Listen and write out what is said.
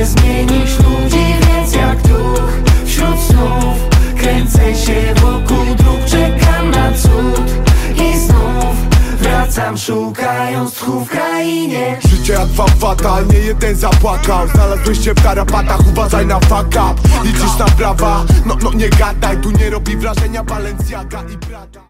Chcę zmienić ludzi, więc jak duch wśród snów kręcę się wokół dróg, czekam na cud i znów wracam, szukając tchu w krainie. Życie jak fatal, nie jeden zapłakał. Znalazłeś się w tarapatach, uważaj na fuck up. Liczysz na brawa, no nie gadaj. Tu nie robi wrażenia Balenciaga i Prada.